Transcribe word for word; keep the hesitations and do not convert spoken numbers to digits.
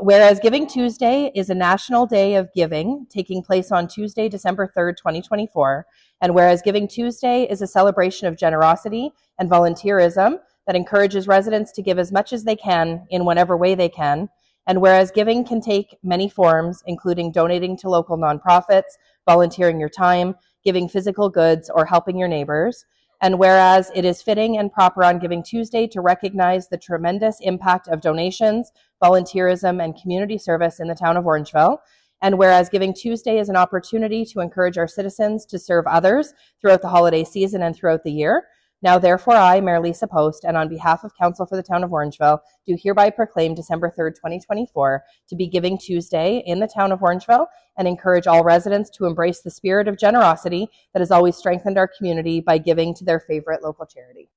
whereas Giving Tuesday is a national day of giving taking place on Tuesday, December third, twenty twenty-four, and whereas Giving Tuesday is a celebration of generosity and volunteerism that encourages residents to give as much as they can in whatever way they can, and whereas giving can take many forms, including donating to local nonprofits, volunteering your time, giving physical goods, or helping your neighbors, and whereas it is fitting and proper on Giving Tuesday to recognize the tremendous impact of donations, volunteerism, and community service in the town of Orangeville, and whereas Giving Tuesday is an opportunity to encourage our citizens to serve others throughout the holiday season and throughout the year, now therefore I, Mayor Lisa Post, and on behalf of Council for the town of Orangeville, do hereby proclaim December third, twenty twenty-four to be Giving Tuesday in the town of Orangeville and encourage all residents to embrace the spirit of generosity that has always strengthened our community by giving to their favorite local charity.